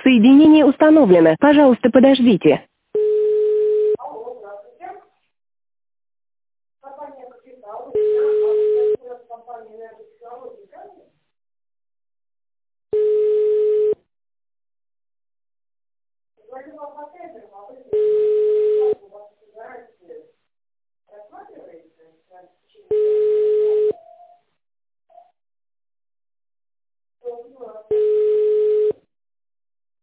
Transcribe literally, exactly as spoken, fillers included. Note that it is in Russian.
Соединение установлено. Пожалуйста, подождите. Алло, здравствуйте. Компания «Капитал». У меня компания